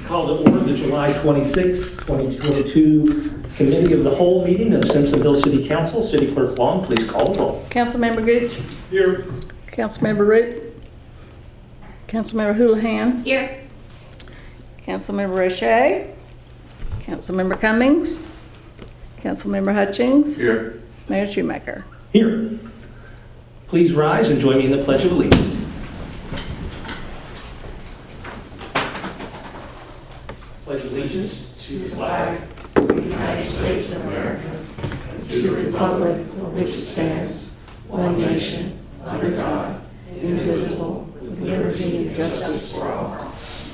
Call to order the July 26, 2022 Committee of the Whole meeting of Simpsonville City Council. City Clerk Long, please call the roll. Councilmember Gooch. Here. Councilmember Root. Councilmember Houlihan. Here. Councilmember O'Shea. Councilmember Cummings. Councilmember Hutchings. Here. Mayor Shoemaker. Here. Please rise and join me in the Pledge of Allegiance. Pledge allegiance to the flag of the United States of America and to the republic for which it stands, one nation, under God, indivisible, with liberty and justice for all.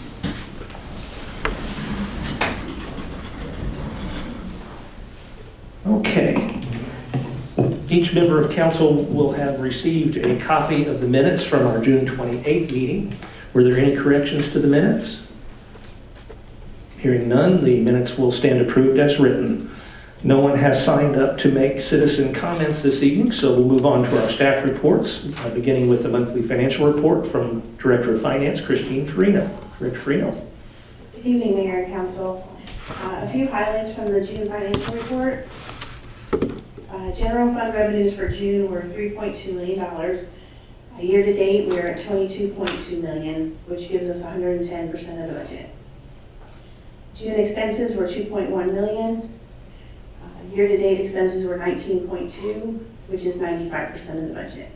Okay. Each member of council will have received a copy of the minutes from our June 28th meeting. Were there any corrections to the minutes? Hearing none, the minutes will stand approved as written. No one has signed up to make citizen comments this evening, so we'll move on to our staff reports, beginning with the monthly financial report from Director of Finance, Christine Farino. Director Farino. Good evening, Mayor and Council. A few highlights from the June financial report. General fund revenues for June were $3.2 million. Year to date, we are at $22.2 million, which gives us 110% of the budget. June expenses were $2.1 million. Year-to-date expenses were $19.2, which is 95% of the budget.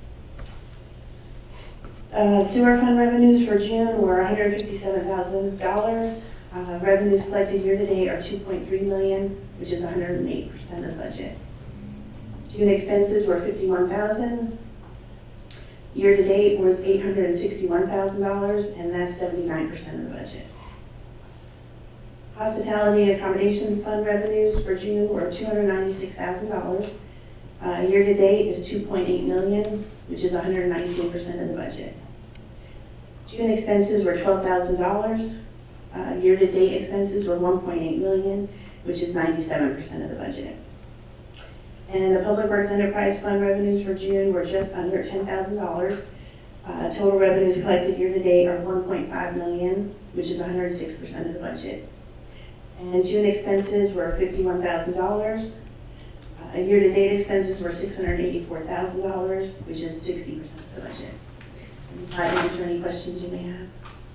Sewer fund revenues for June were $157,000. Revenues collected year-to-date are $2.3 million, which is 108% of the budget. June expenses were $51,000. Year-to-date was $861,000, and that's 79% of the budget. Hospitality and accommodation fund revenues for June were $296,000. Year-to-date is $2.8 million, which is 119% of the budget. June expenses were $12,000. Year-to-date expenses were $1.8 million, which is 97% of the budget. And the Public Works Enterprise Fund revenues for June were just under $10,000. Total revenues collected year-to-date are $1.5 million, which is 106% of the budget. And June expenses were $51,000. Year-to-date expenses were $684,000, which is 60% of the budget. And I answer any questions you may have.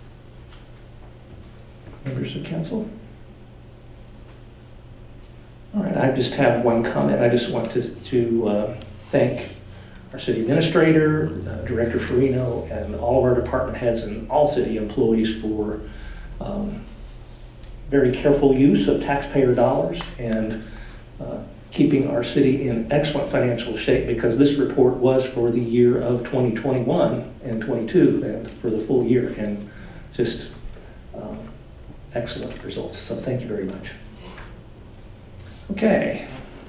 Members of council? All right, I just have one comment. I just want to thank our city administrator, Director Farino, and all of our department heads and all city employees for very careful use of taxpayer dollars and keeping our city in excellent financial shape, because this report was for the year of 2021 and 22 and for the full year, and just excellent results. So thank you very much. Okay.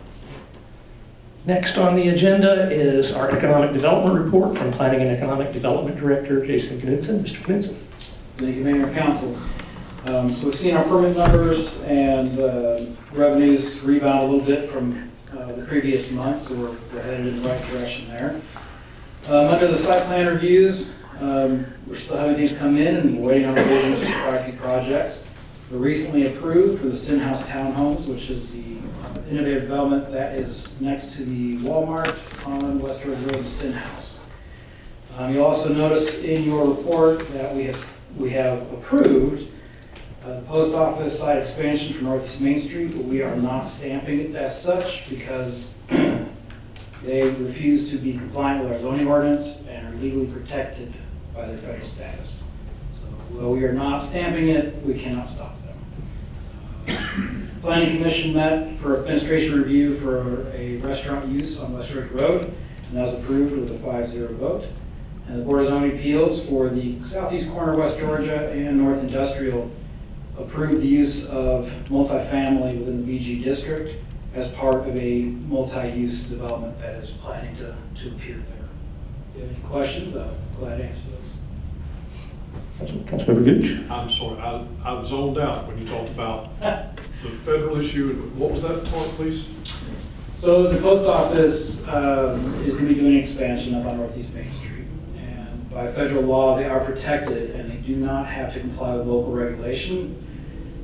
Next on the agenda is our economic development report from Planning and Economic Development Director Jason Knudsen. Mr. Knudsen. Thank you, Mayor and Council. So we've seen our permit numbers and revenues rebound a little bit from the previous months, so we're headed in the right direction there. Under the site plan reviews, we're still having these come in and waiting on revisions for quite a few projects. We're recently approved for the Stenhouse Townhomes, which is the innovative development that is next to the Walmart on West Road Road Stenhouse. You'll also notice in your report that we have approved the post office site expansion for Northeast Main Street, but we are not stamping it as such because they refuse to be compliant with our zoning ordinance and are legally protected by their federal status. So while we are not stamping it, we cannot stop them. Planning Commission met for a fenestration review for a restaurant use on West Rick Road, and that was approved with a 5-0 vote. And the Board of Zoning Appeals for the southeast corner of West Georgia and North Industrial approved the use of multifamily within the BG district as part of a multi-use development that is planning to appear there. If you have any questions, I'm glad to answer those. Councilmember Gooch. I'm sorry, I was zoned out when you talked about the federal issue. What was that part, please? So the post office is going to be doing an expansion up on Northeast Main Street. And by federal law, they are protected and they do not have to comply with local regulation.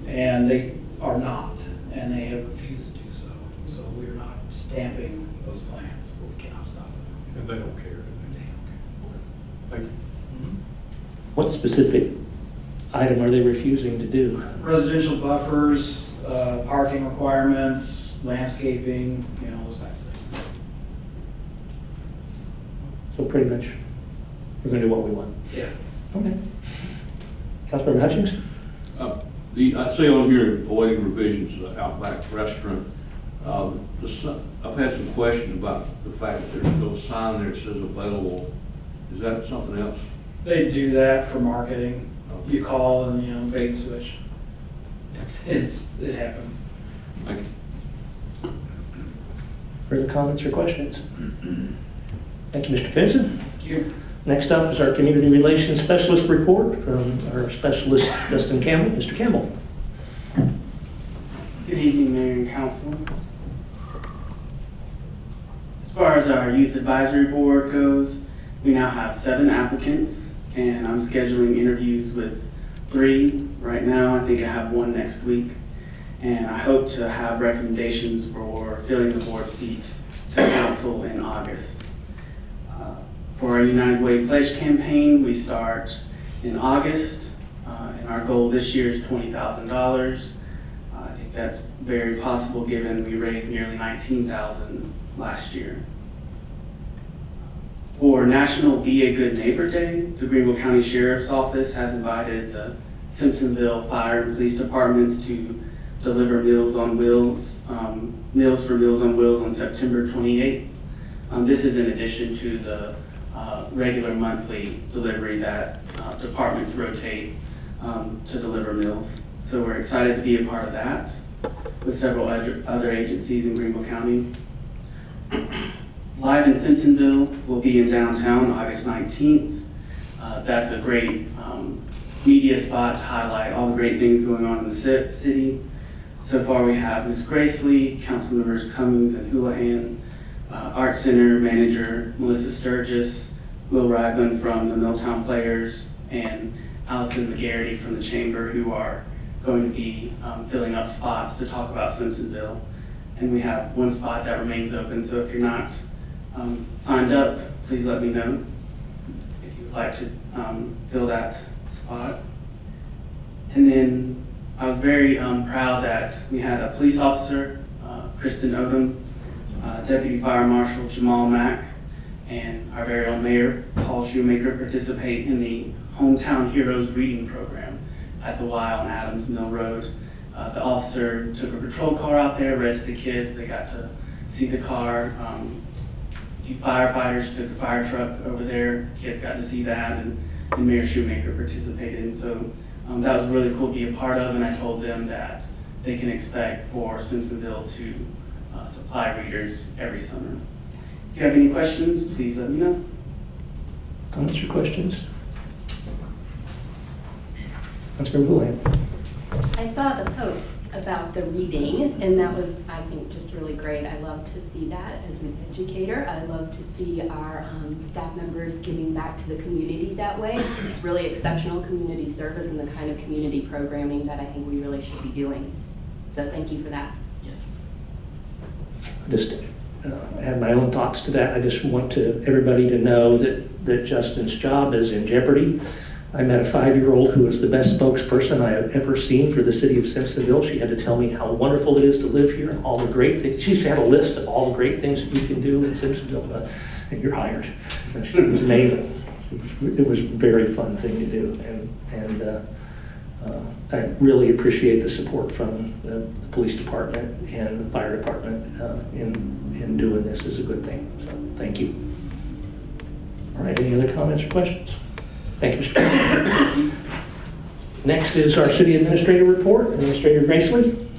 and they are not, and they have refused to do so. So we're not stamping those plans, but we cannot stop them. And they don't care, do they? They don't Okay. Thank you. care. What specific item are they refusing to do? Residential buffers, parking requirements, landscaping, those types of things. So pretty much, we're gonna do what we want. Yeah. Okay. Councilmember Hutchings? I see on here, awaiting revisions, Outback Restaurant. I've had some questions about the fact that there's no sign there that says available. Is that something else? They do that for marketing. You call and, bait and switch. It happens. Thank you. Further comments or questions? Thank you, Mr. Benson. Thank you. Next up is our Community Relations Specialist report from our specialist, Dustin Campbell. Mr. Campbell. Good evening, Mayor and Council. As far as our Youth Advisory Board goes, we now have 7 applicants, and I'm scheduling interviews with 3 right now. I think I have 1 next week, and I hope to have recommendations for filling the board seats to council in August. For our United Way Pledge campaign, we start in August, and our goal this year is $20,000. I think that's very possible given we raised nearly $19,000 last year. For National Be a Good Neighbor Day, the Greenville County Sheriff's Office has invited the Simpsonville Fire and Police Departments to deliver Meals on Wheels, Meals for Meals on Wheels on September 28th. This is in addition to the regular monthly delivery that departments rotate to deliver meals. So we're excited to be a part of that with several other agencies in Greenville County. Live in Simpsonville will be in downtown August 19th. That's a great media spot to highlight all the great things going on in the city. So far we have Ms. Gracely, Councilmembers Cummings and Houlihan, Art Center Manager Melissa Sturgis, Will Ragland from the Milltown Players, and Allison McGarity from the Chamber, who are going to be filling up spots to talk about Simpsonville. And we have 1 spot that remains open, so if you're not signed up, please let me know if you would like to fill that spot. And then I was very proud that we had a police officer, Kristen Odom, Deputy Fire Marshal Jamal Mack, and our very own Mayor Paul Shoemaker participate in the Hometown Heroes Reading Program at the Y on Adams Mill Road. The officer took a patrol car out there, read to the kids. They got to see the car. A few firefighters took a fire truck over there. Kids got to see that, and Mayor Shoemaker participated. And so that was really cool to be a part of, and I told them that they can expect for Simpsonville to supply readers every summer. If you have any questions, please let me know. Comments or questions? Councilmember Houlihan. I saw the posts about the reading, and that was, I think, just really great. I love to see that as an educator. I love to see our staff members giving back to the community that way. It's really exceptional community service and the kind of community programming that I think we really should be doing. So thank you for that. Yes. Just add my own thoughts to that. I just want everybody to know that Justin's job is in jeopardy. I met a 5-year-old who was the best spokesperson I have ever seen for the city of Simpsonville. She had to tell me how wonderful it is to live here and all the great things. She had a list of all the great things that you can do in Simpsonville, and you're hired. It was amazing. It was a very fun thing to do, and I really appreciate the support from the police department and the fire department in doing this. Is a good thing. So thank you. All right, any other comments or questions? Thank you, Mr. President. Next is our city administrator report. Administrator Gracely.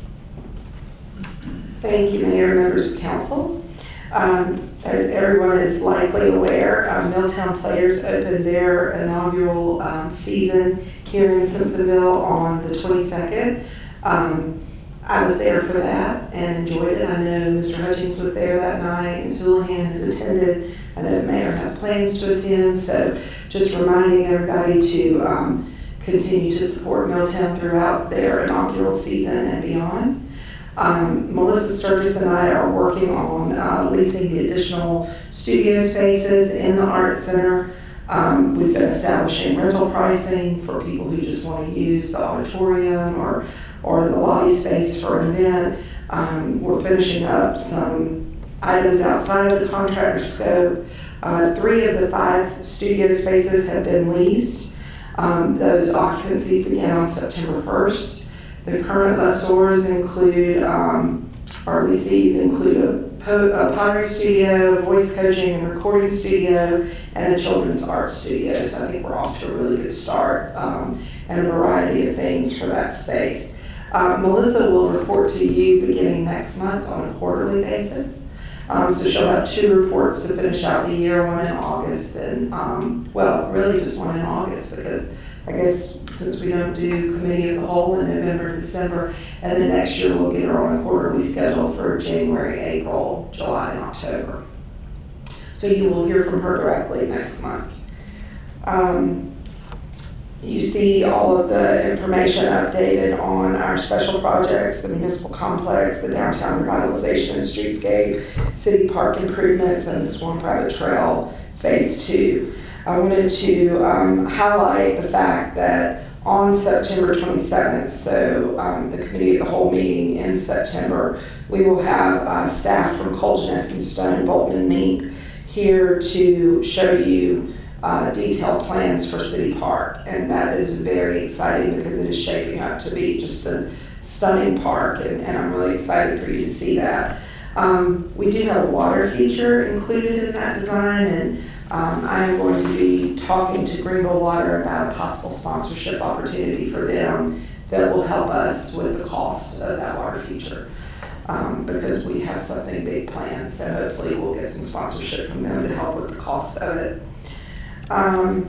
Thank you, Mayor, members of council. As everyone is likely aware, Milltown Players opened their inaugural season here in Simpsonville on the 22nd. I was there for that and enjoyed it. I know Mr. Hutchings was there that night. Ms. Houlihan has attended. I know the mayor has plans to attend. So just reminding everybody to continue to support Milltown throughout their inaugural season and beyond. Melissa Sturgis and I are working on leasing the additional studio spaces in the Arts Center. We've been establishing rental pricing for people who just want to use the auditorium or the lobby space for an event. We're finishing up some items outside of the contractor scope. 3 of the 5 studio spaces have been leased. Those occupancies began on September 1st. The current lessors include, our leasees include a pottery studio, voice coaching and recording studio, and a children's art studio. So I think we're off to a really good start, and a variety of things for that space. Melissa will report to you beginning next month on a quarterly basis. So she'll have 2 reports to finish out the year, one in August and, well, really just one in August, because I guess since we don't do committee of the whole in November and December, and then next year we'll get her on a quarterly schedule for January, April, July, and October. So you will hear from her directly next month. You see all of the information updated on our special projects, the municipal complex, the downtown revitalization and streetscape, city park improvements, and the Swan Private Trail Phase 2. I wanted to highlight the fact that on September 27th, so the Committee of the Whole meeting in September, we will have staff from Colgan, Stone, Bolton, and Mink here to show you detailed plans for City Park. And that is very exciting because it is shaping up to be just a stunning park, and I'm really excited for you to see that. We do have a water feature included in that design, and I am going to be talking to Greenville Water about a possible sponsorship opportunity for them that will help us with the cost of that water feature, because we have something big planned. So hopefully we'll get some sponsorship from them to help with the cost of it. I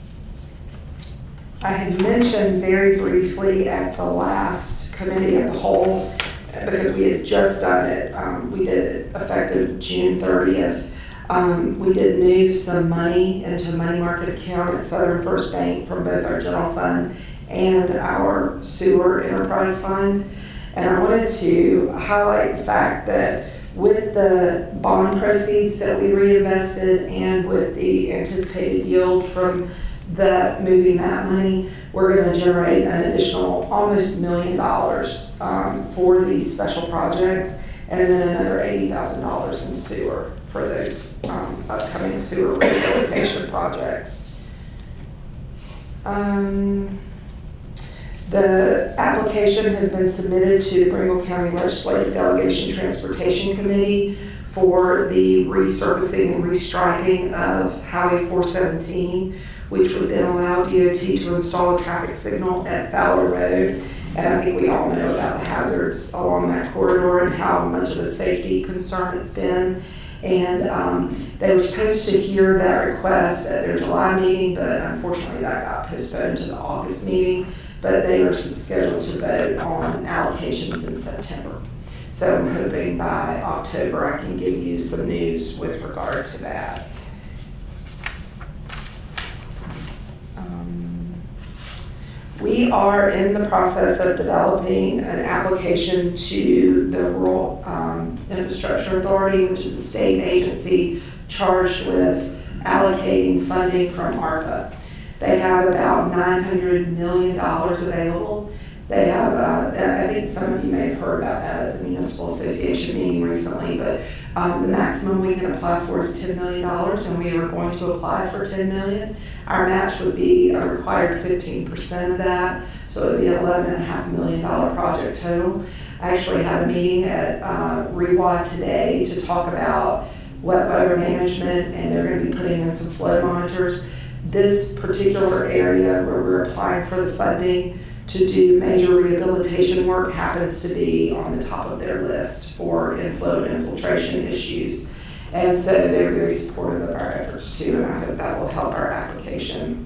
had mentioned very briefly at the last Committee of the Whole, because we had just done it, we did it effective June 30th. We did move some money into a money market account at Southern First Bank from both our general fund and our sewer enterprise fund. And I wanted to highlight the fact that with the bond proceeds that we reinvested and with the anticipated yield from moving that money, we're going to generate an additional almost $1 million for these special projects, and then another $80,000 in sewer for those upcoming sewer rehabilitation projects. The application has been submitted to the Greenville County Legislative Delegation Transportation Committee for the resurfacing and restriping of Highway 417, which would then allow DOT to install a traffic signal at Fowler Road. And I think we all know about the hazards along that corridor and how much of a safety concern it's been. And they were supposed to hear that request at their July meeting, but unfortunately that got postponed to the August meeting. But they are scheduled to vote on allocations in September. So I'm hoping by October I can give you some news with regard to that. We are in the process of developing an application to the Rural Infrastructure Authority, which is a state agency charged with allocating funding from ARPA. They have about $900 million available. They have, I think some of you may have heard about that at the Municipal Association meeting recently, but the maximum we can apply for is $10 million, and we are going to apply for $10 million. Our match would be a required 15% of that, so it would be an $11.5 million project total. I actually had a meeting at REWA today to talk about wet weather management, and they're going to be putting in some flow monitors. This particular area where we're applying for the funding to do major rehabilitation work happens to be on the top of their list for inflow and infiltration issues. And so they're very supportive of our efforts too, and I hope that will help our application.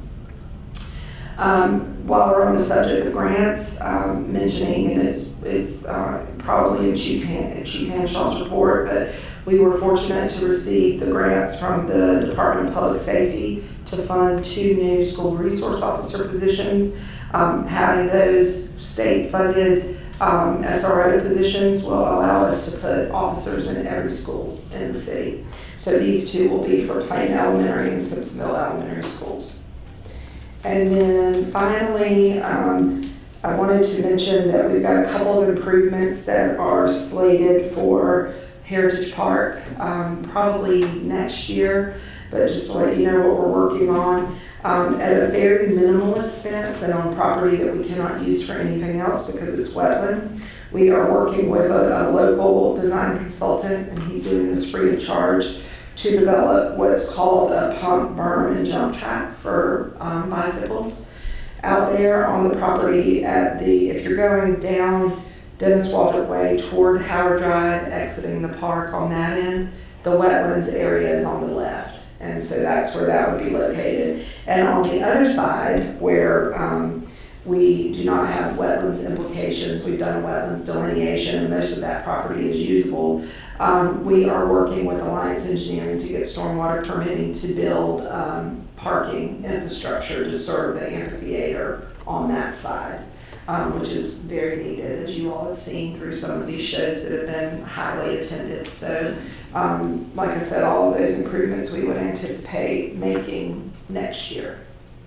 While we're on the subject of grants, mentioning, and it's probably in Chief Hanshaw's report, but we were fortunate to receive the grants from the Department of Public Safety to fund 2 new school resource officer positions. Having those state-funded SRO positions will allow us to put officers in every school in the city. So these two will be for Plain Elementary and Simpsonville Elementary Schools. And then finally, I wanted to mention that we've got a couple of improvements that are slated for Heritage Park, probably next year, but just to let you know what we're working on. At a very minimal expense and on property that we cannot use for anything else because it's wetlands. We are working with a local design consultant, and he's doing this free of charge to develop what's called a pump, berm, and jump track for bicycles out there on the property if you're going down Dennis Waldrop Way toward Howard Drive, exiting the park on that end, the wetlands area is on the left. And so that's where that would be located. And on the other side, where we do not have wetlands implications, we've done a wetlands delineation, and most of that property is usable. We are working with Alliance Engineering to get stormwater permitting to build parking infrastructure to serve the amphitheater on that side, which is very needed, as you all have seen through some of these shows that have been highly attended. So, like I said, all of those improvements we would anticipate making next year.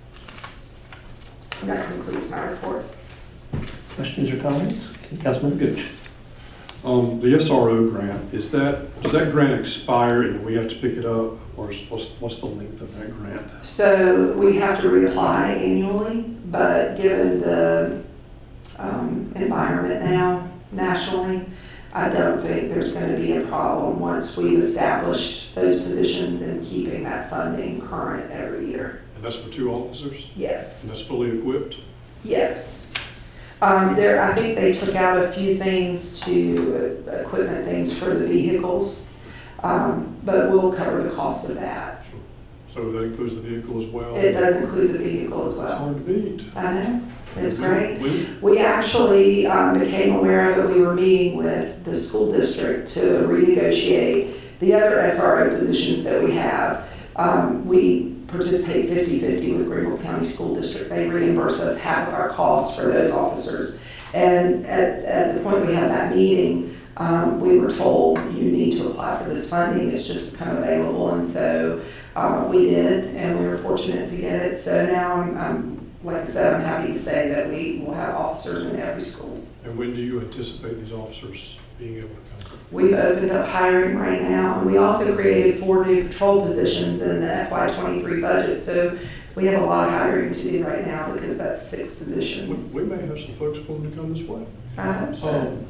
And that concludes my report. Questions or comments? Councilman Gooch. The SRO grant, does that grant expire and we have to pick it up, or what's the length of that grant? So we have to reapply annually, but given the environment now nationally, I don't think there's going to be a problem once we've established those positions and keeping that funding current every year. And that's for 2 officers? Yes. And that's fully equipped? Yes. I think they took out a few things to equipment things for the vehicles, but we'll cover the cost of that. Sure. So that includes the vehicle as well? It does include the vehicle as well. It's hard to beat. I know. It's great. We actually became aware of it. We were meeting with the school district to renegotiate the other SRO positions that we have. We participate 50-50 with Greenville County School District. They reimburse us half of our costs for those officers. And at the point we had that meeting, we were told you need to apply for this funding. It's just become available. And so we did, and we were fortunate to get it. So now I'm like I said, I'm happy to say that we will have officers in every school. And when do you anticipate these officers being able to come? We've opened up hiring right now, and we also created 4 new patrol positions in the FY23 budget. So we have a lot of hiring to do right now because that's 6 positions. We may have some folks willing to come this way. I hope so.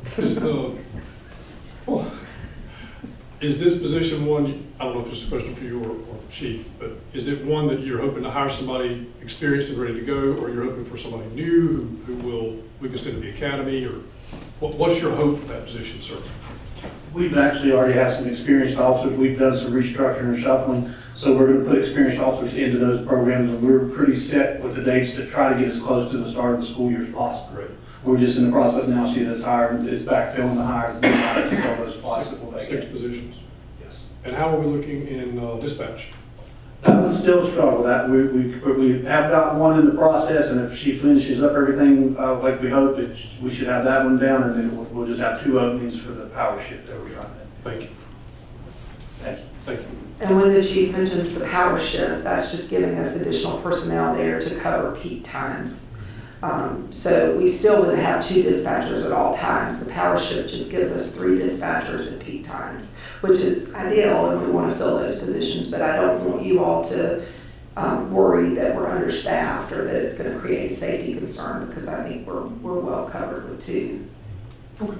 Is this position one, I don't know if this is a question for you or Chief, but is it one that you're hoping to hire somebody experienced and ready to go, or you're hoping for somebody new we can send to the academy, or what's your hope for that position, sir? We've actually already had some experienced officers. We've done some restructuring and shuffling, so we're going to put experienced officers into those programs, and we're pretty set with the dates to try to get as close to the start of the school year as possible. Great. We're just in the process now. She has hired, is backfilling the hires and to fill those spots that will vacate. 6 positions. Yes. And how are we looking in dispatch? That one's still a struggle. That we have got one in the process, and if she finishes up everything like we hope, we should have that one down, and then we'll just have 2 openings for the power shift that we're trying to. Thank you. Thank you. Thank you. And when the chief mentions the power shift, that's just giving us additional personnel there to cover peak times. So we still would have 2 dispatchers at all times. The power shift just gives us 3 dispatchers at peak times, which is ideal, and we want to fill those positions. But I don't want you all to worry that we're understaffed or that it's going to create a safety concern, because I think we're well covered with 2. Okay.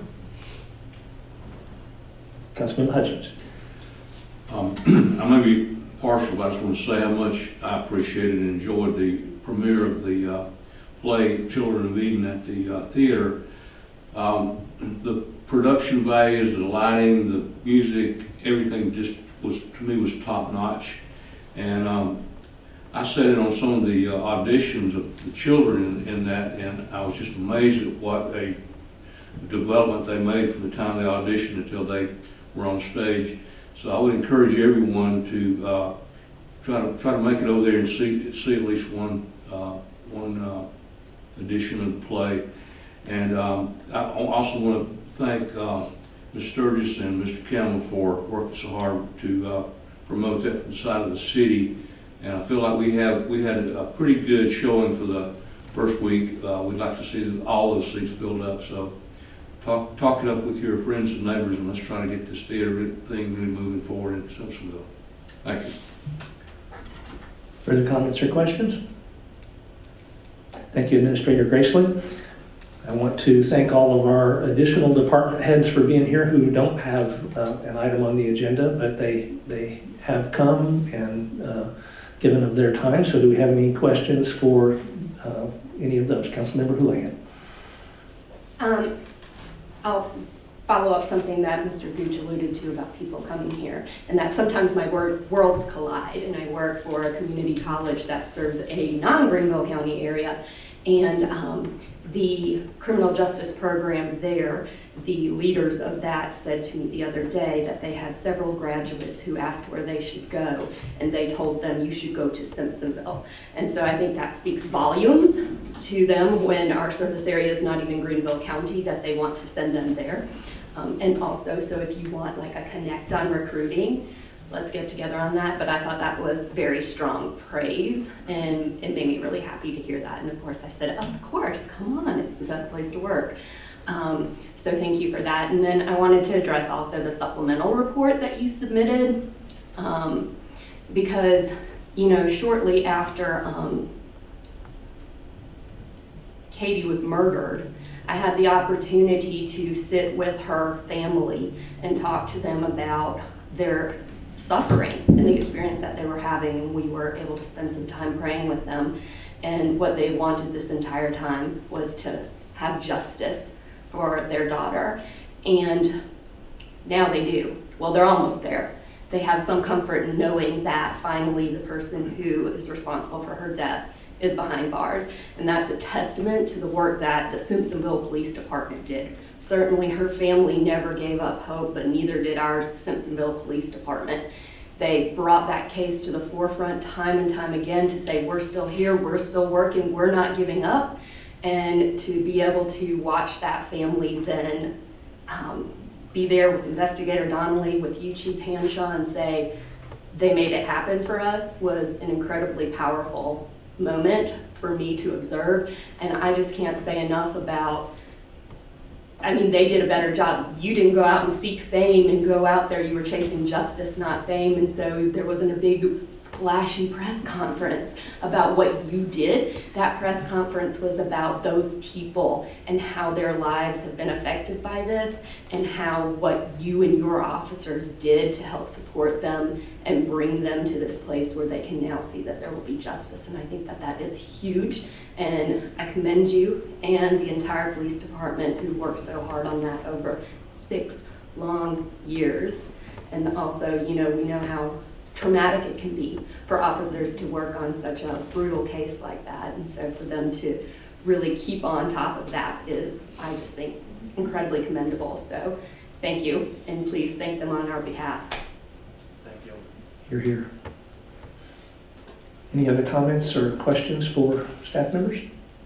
Councilman Hutchins. I may be partial, but I just want to say how much I appreciated and enjoyed the premiere of the play Children of Eden at the theater. The production values, the lighting, the music, everything just was, to me, was top notch. And I sat in on some of the auditions of the children in that, and I was just amazed at what a development they made from the time they auditioned until they were on stage. So I would encourage everyone to try to make it over there and see at least one addition of the play. And I also want to thank Ms. Sturgis and Mr. Campbell for working so hard to promote that from the side of the city. And I feel like we had a pretty good showing for the first week. We'd like to see all those seats filled up. So talk it up with your friends and neighbors, and let's try to get this theater thing really moving forward in Simpsonville. Thank you. Further comments or questions? Thank you, Administrator Gracely. I want to thank all of our additional department heads for being here who don't have an item on the agenda, but they have come and given of their time. So do we have any questions for any of those? Councilmember Houlihan. I'll follow up something that Mr. Gooch alluded to about people coming here, and that sometimes my worlds collide, and I work for a community college that serves a non-Greenville County area, and the criminal justice program there, the leaders of that said to me the other day that they had several graduates who asked where they should go, and they told them you should go to Simpsonville. And so I think that speaks volumes to them when our service area is not even Greenville County, that they want to send them there. And also, so if you want like a connect on recruiting, let's get together on that. But I thought that was very strong praise, and it made me really happy to hear that. And of course I said, of course, come on, it's the best place to work. So thank you for that. And then I wanted to address also the supplemental report that you submitted, because, you know, shortly after Katie was murdered, I had the opportunity to sit with her family and talk to them about their suffering and the experience that they were having, and we were able to spend some time praying with them. And what they wanted this entire time was to have justice for their daughter, and now they do. Well, they're almost there. They have some comfort in knowing that finally the person who is responsible for her death is behind bars, and that's a testament to the work that the Simpsonville Police Department did. Certainly her family never gave up hope, but neither did our Simpsonville Police Department. They brought that case to the forefront time and time again to say, we're still here, we're still working, we're not giving up. And to be able to watch that family then be there with Investigator Donnelly, with you, Chief Hanshaw, and say, they made it happen for us, was an incredibly powerful moment for me to observe. And I just can't say enough about, I mean, they did a better job. You didn't go out and seek fame and go out there, you were chasing justice, not fame. And so there wasn't a big flashy press conference about what you did. That press conference was about those people and how their lives have been affected by this, and how what you and your officers did to help support them and bring them to this place where they can now see that there will be justice. And I think that that is huge, and I commend you and the entire police department who worked so hard on that over 6 long years. And also, you know, we know how traumatic it can be for officers to work on such a brutal case like that. And so for them to really keep on top of that is, I just think, incredibly commendable. So thank you, and please thank them on our behalf. Thank you. You're here. Any other comments or questions for staff members?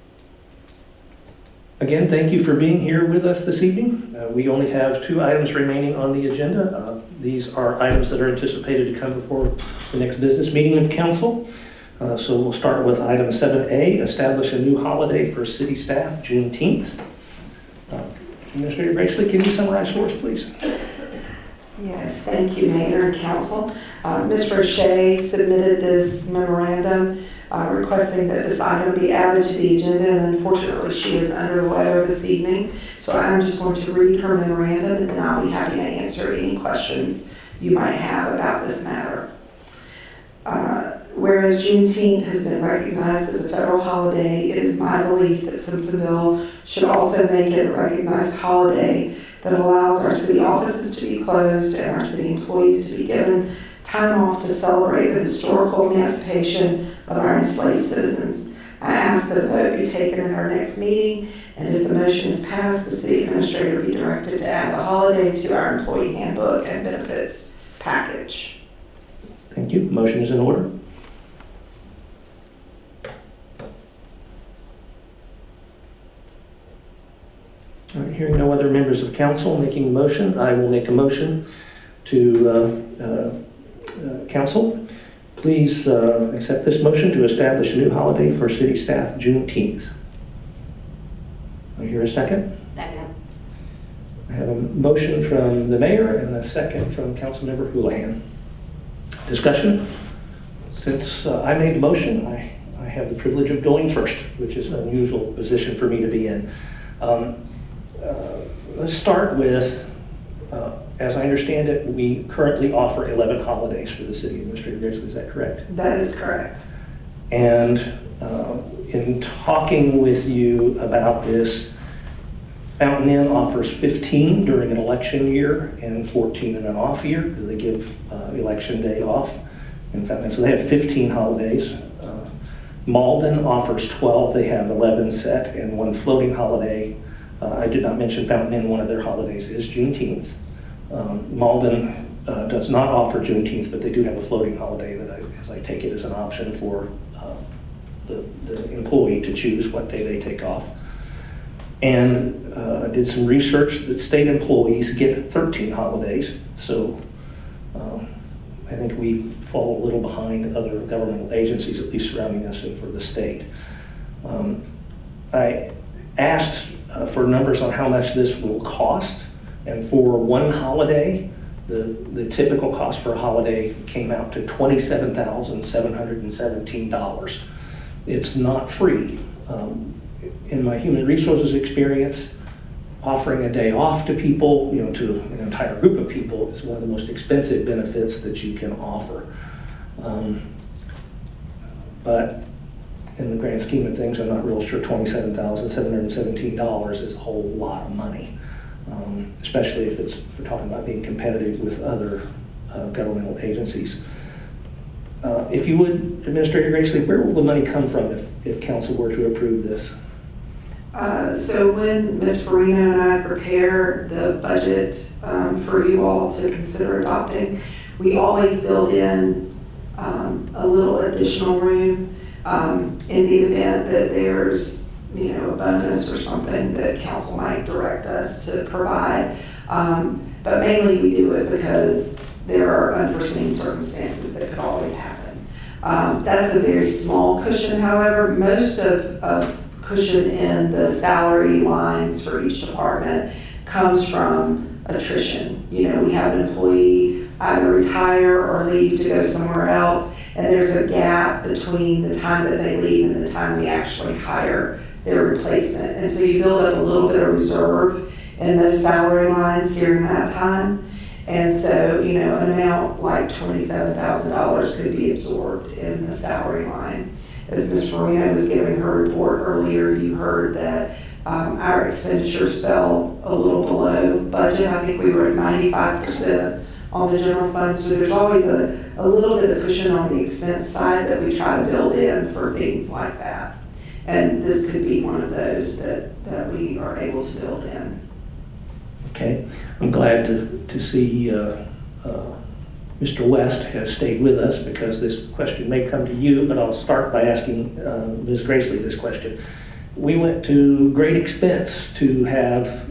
Again, thank you for being here with us this evening. We only have 2 items remaining on the agenda. These are items that are anticipated to come before the next business meeting of council. So we'll start with item 7A, establish a new holiday for city staff, Juneteenth. Administrator Gracely, can you summarize for us, please? Yes, thank you, Mayor and Council. Ms. Roche submitted this memorandum requesting that this item be added to the agenda, and unfortunately she is under the weather this evening. So I'm just going to read her memorandum, and then I'll be happy to answer any questions you might have about this matter. Whereas Juneteenth has been recognized as a federal holiday, it is my belief that Simpsonville should also make it a recognized holiday that allows our city offices to be closed and our city employees to be given time off to celebrate the historical emancipation of our enslaved citizens. I ask that a vote be taken at our next meeting, and if the motion is passed, the city administrator be directed to add the holiday to our employee handbook and benefits package. Thank you. Motion is in order. All right, hearing no other members of council making a motion, I will make a motion to council. Please accept this motion to establish a new holiday for city staff, Juneteenth. I hear a second. Second. I have a motion from the mayor and a second from Councilmember Houlihan. Discussion? Since I made the motion, I have the privilege of going first, which is an unusual position for me to be in. Let's start with, as I understand it, we currently offer 11 holidays for the city administrator. Gracely, is that correct? That is correct. And in talking with you about this, Fountain Inn offers 15 during an election year and 14 in an off year, because they give election day off in Fountain Inn. So they have 15 holidays. Malden offers 12. They have 11 set and 1 floating holiday. I did not mention Fountain Inn. One of their holidays is Juneteenth. Malden does not offer Juneteenth, but they do have a floating holiday that, as I take it, is an option for the employee to choose what day they take off. And I did some research that state employees get 13 holidays, so I think we fall a little behind other governmental agencies, at least surrounding us and for the state. I asked for numbers on how much this will cost, and for one holiday, the typical cost for a holiday came out to $27,717. It's not free. In my human resources experience, offering a day off to people, to an entire group of people, is one of the most expensive benefits that you can offer. But in the grand scheme of things, I'm not real sure $27,717 is a whole lot of money, especially if we're talking about being competitive with other governmental agencies. If you would, Administrator Gracely, where will the money come from if council were to approve this? So when Ms. Farina and I prepare the budget for you all to consider adopting, we always build in a little additional room in the event that there's a bonus or something that council might direct us to provide. But mainly we do it because there are unforeseen circumstances that could always happen. That's a very small cushion, however. Most of cushion in the salary lines for each department comes from attrition. We have an employee either retire or leave to go somewhere else, and there's a gap between the time that they leave and the time we actually hire their replacement. And so you build up a little bit of reserve in those salary lines during that time. And so, an amount like $27,000 could be absorbed in the salary line. As Ms. Farina was giving her report earlier, you heard that our expenditures fell a little below budget. I think we were at 95% on the general fund. So there's always a little bit of cushion on the expense side that we try to build in for things like that. And this could be one of those that we are able to build in. Okay, I'm glad to see Mr. West has stayed with us, because this question may come to you, but I'll start by asking Ms. Gracely this question. We went to great expense to have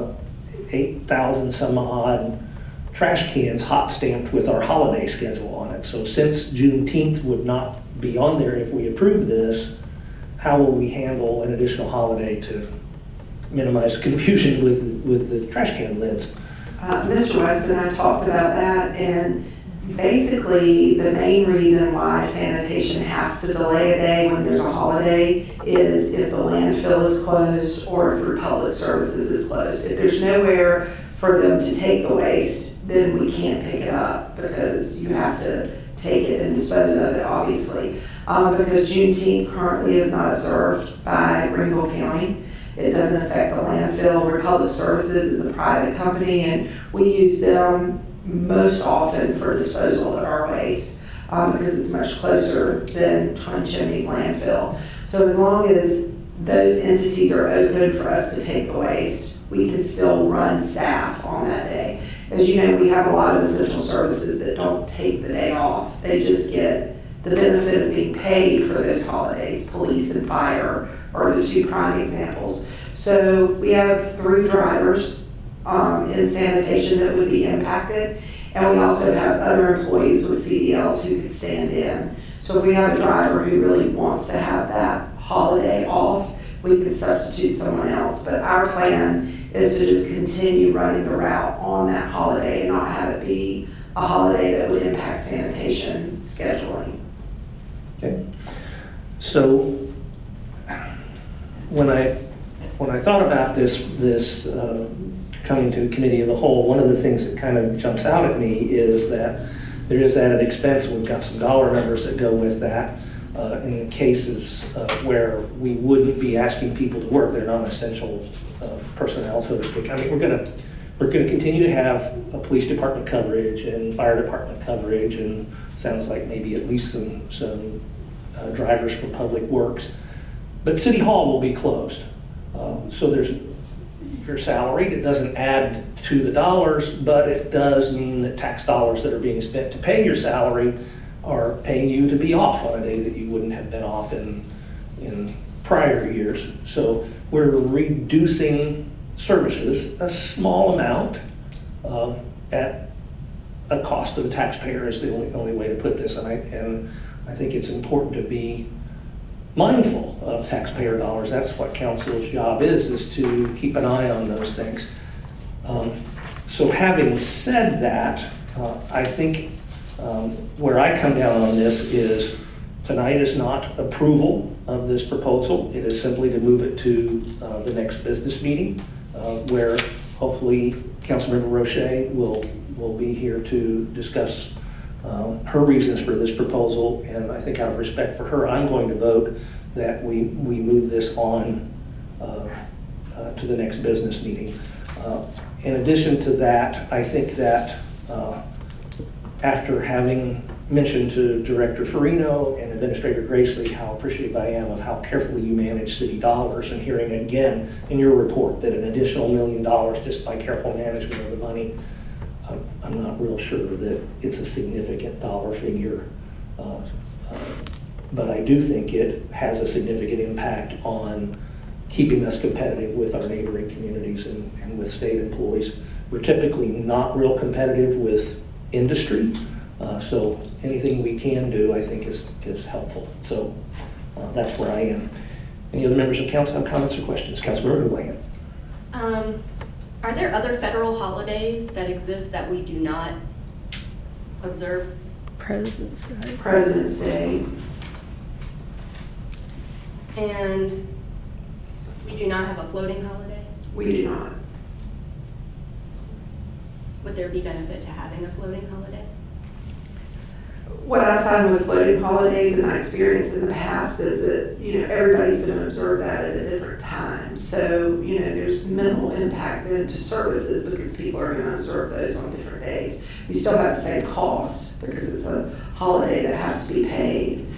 8,000 some odd trash cans hot stamped with our holiday schedule on it. So since Juneteenth would not be on there if we approve this, how will we handle an additional holiday to minimize confusion with the trash can lids? Mr. West and I talked about that, and basically the main reason why sanitation has to delay a day when there's a holiday is if the landfill is closed or if Republic Services is closed. If there's nowhere for them to take the waste, then we can't pick it up, because you have to take it and dispose of it, obviously. Because Juneteenth currently is not observed by Greenville County. It doesn't affect the landfill. Republic Services is a private company, and we use them most often for disposal of our waste because it's much closer than Twin Chimneys landfill. So as long as those entities are open for us to take the waste, we can still run staff on that day. As you know, we have a lot of essential services that don't take the day off. They just get the benefit of being paid for those holidays. Police and fire are the two prime examples. So we have 3 drivers in sanitation that would be impacted. And we also have other employees with CDLs who could stand in. So if we have a driver who really wants to have that holiday off, we could substitute someone else. But our plan is to just continue running the route on that holiday and not have it be a holiday that would impact sanitation scheduling. Okay. So when I thought about this coming to committee of the whole, one of the things that kind of jumps out at me is that there is added expense, and we've got some dollar numbers that go with that in the cases where we wouldn't be asking people to work. They're non-essential personnel, so to speak. I mean, we're going to continue to have a police department coverage and fire department coverage, and sounds like maybe at least some drivers for public works. But City Hall will be closed. So there's your salary. It doesn't add to the dollars, but it does mean that tax dollars that are being spent to pay your salary are paying you to be off on a day that you wouldn't have been off in prior years. So we're reducing services a small amount at a cost to the taxpayer is the only way to put this. And I think it's important to be mindful of taxpayer dollars. That's what council's job is to keep an eye on those things. So having said that, I think where I come down on this is tonight is not approval of this proposal. It is simply to move it to the next business meeting where hopefully Councilmember Roche will be here to discuss her reasons for this proposal, and I think out of respect for her, I'm going to vote that we move this on to the next business meeting. In addition to that, I think that after having mentioned to Director Farino and Administrator Gracely how appreciative I am of how carefully you manage city dollars, and hearing again in your report that an additional $1 million just by careful management of the money, I'm not real sure that it's a significant dollar figure, but I do think it has a significant impact on keeping us competitive with our neighboring communities and with state employees. We're typically not real competitive with industry, so anything we can do, I think, is helpful. So that's where I am. Any other members of council have comments or questions? Councilmember Houlihan. Are there other federal holidays that exist that we do not observe? President's Day. President's Day. And we do not have a floating holiday? We do not. Would there be benefit to having a floating holiday? What I find with floating holidays, and I experienced in the past, is that, everybody's going to observe that at a different time. So, there's minimal impact then to services because people are going to observe those on different days. You still have the same cost because it's a holiday that has to be paid.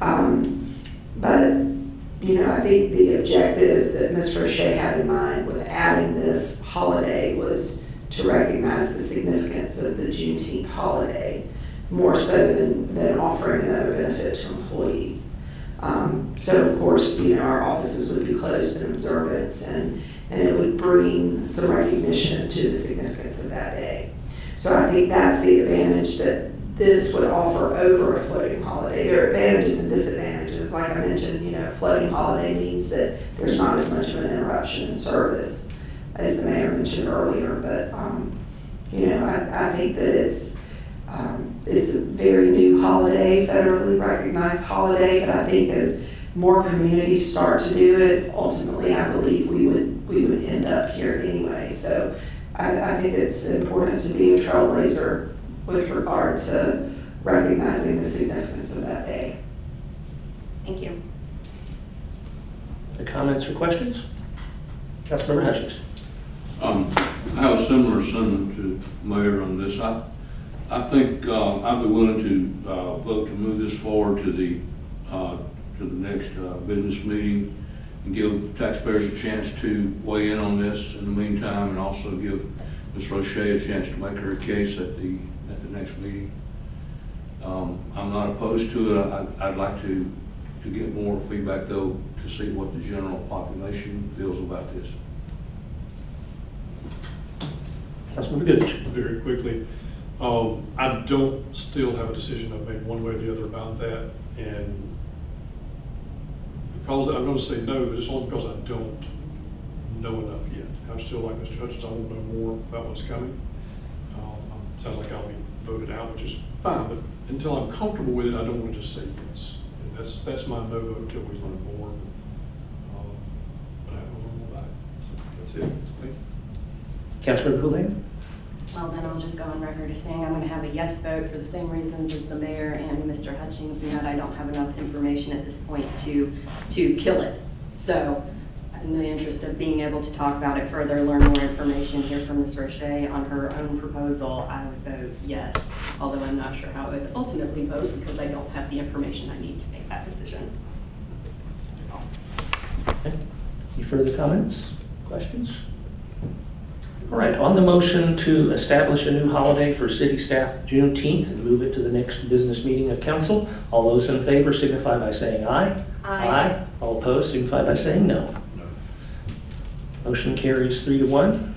But, I think the objective that Ms. Roche had in mind with adding this holiday was to recognize the significance of the Juneteenth holiday, more so than offering another benefit to employees. So of course, our offices would be closed in observance, and it would bring some recognition to the significance of that day. So I think that's the advantage that this would offer over a floating holiday. There are advantages and disadvantages. Like I mentioned, a floating holiday means that there's not as much of an interruption in service as the mayor mentioned earlier, but I think that it's a very new holiday, federally recognized holiday, but I think as more communities start to do it, ultimately I believe we would end up here anyway. So I think it's important to be a trailblazer with regard to recognizing the significance of that day. Thank you. Any comments or questions? Councilmember Hutchins. I have a similar sentiment to Mayor on this. I think I'd be willing to vote to move this forward to the next business meeting and give taxpayers a chance to weigh in on this in the meantime, and also give Ms. Roche a chance to make her case at the next meeting. I'm not opposed to it. I'd like to to get more feedback though, to see what the general population feels about this. Councilmember Gooch. Very quickly, I don't still have a decision I've made one way or the other about that, and because I'm going to say no, but it's only because I don't know enough yet. I'm still like Mr. Hutchins, I want to know more about what's coming. Sounds like I'll be voted out, which is fine, but until I'm comfortable with it, I don't want to just say yes. And that's my no vote until we learn more. But I have to learn more about it. So that's it. Thank you. Councilmember Houlihan. Well, then I'll just go on record as saying I'm going to have a yes vote for the same reasons as the mayor and Mr. Hutchings, and that I don't have enough information at this point to kill it. So in the interest of being able to talk about it further, learn more information, hear from Ms. Roche on her own proposal, I would vote yes, although I'm not sure how I would ultimately vote because I don't have the information I need to make that decision. That's all. Okay. Any further comments, questions? All right, on the motion to establish a new holiday for city staff, Juneteenth, and move it to the next business meeting of council, all those in favor signify by saying aye. Aye. All opposed signify by saying no. Motion carries 3-1.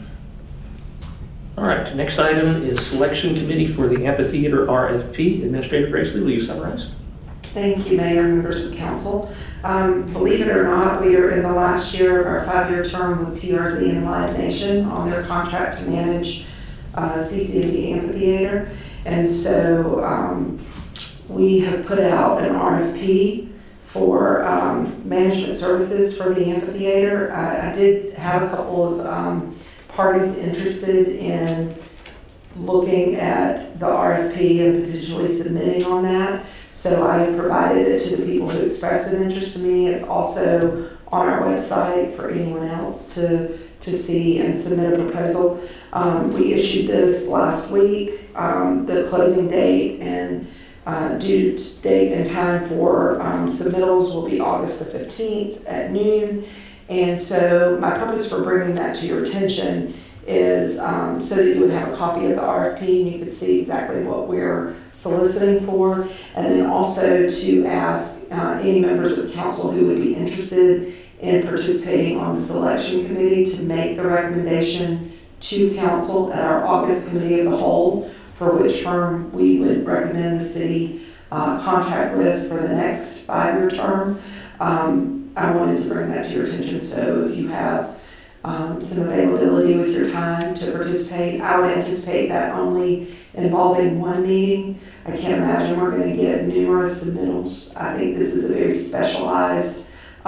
All right, next item is selection committee for the amphitheater RFP. Administrator Gracely, will you summarize? Thank you, Mayor, members of council. Believe it or not, we are in the last year of our 5-year term with TRZ and Live Nation on their contract to manage CCNB Amphitheater. And so we have put out an RFP for management services for the amphitheater. I did have a couple of parties interested in looking at the RFP and potentially submitting on that. So I have provided it to the people who expressed an interest in me. It's also on our website for anyone else to see and submit a proposal. We issued this last week. The closing date and due date and time for submittals will be August the 15th at noon. And so my purpose for bringing that to your attention is so that you would have a copy of the RFP and you could see exactly what we're soliciting for, and then also to ask any members of the council who would be interested in participating on the selection committee to make the recommendation to council at our August committee of the whole, for which firm we would recommend the city contract with for the next 5-year term. I wanted to bring that to your attention, so if you have some availability with your time to participate, I would anticipate that only involving one meeting. I can't imagine we're going to get numerous submittals. I think this is a very specialized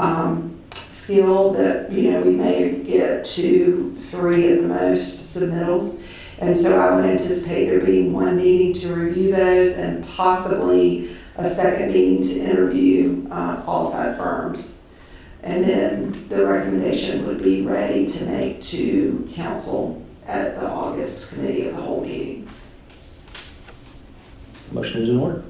skill that, you know, we may get 2, 3 at the most submittals. And so I would anticipate there being one meeting to review those and possibly a second meeting to interview qualified firms. And then the recommendation would be ready to make to council at the August committee of the whole meeting. Motion is in order.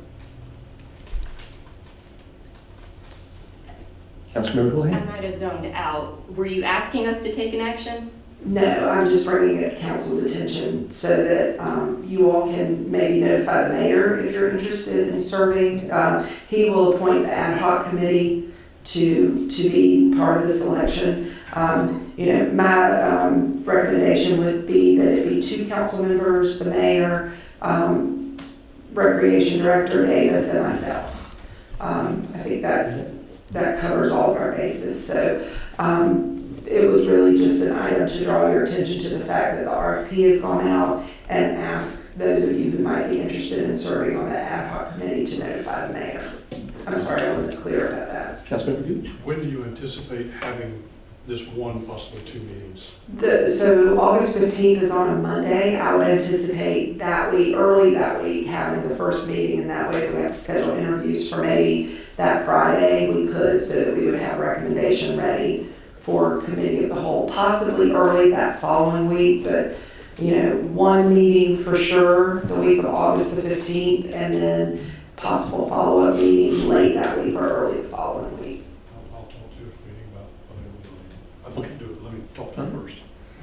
Councilmember I Houlihan. might have zoned out. Were you asking us to take an action? No, I'm just bringing it to council's attention so that you all can maybe notify the mayor if you're interested in serving. He will appoint the ad hoc committee to be part of the selection. You know, my recommendation would be that it be 2 council members, the mayor, recreation director Davis, and myself. I think that covers all of our bases. So it was really just an item to draw your attention to the fact that the RFP has gone out, and ask those of you who might be interested in serving on the ad hoc committee to notify the mayor. I'm sorry I wasn't clear about that. Councilmember Gooch. When do you anticipate having this one, possibly 2 meetings? So August 15th is on a Monday. I would anticipate that week, early that week, having the first meeting, and that way if we have to schedule interviews for maybe that Friday, we could, so that we would have recommendation ready for committee of the whole, possibly early that following week, but you know, one meeting for sure the week of August the 15th, and then possible follow-up meeting late that week or early the following week. I'll talk to you at the meeting about availability. I'd like to do it, let me talk to you first.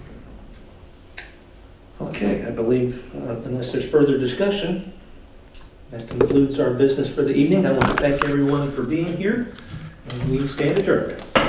Okay, I believe, unless there's further discussion, that concludes our business for the evening. I want to thank everyone for being here. We stand adjourned.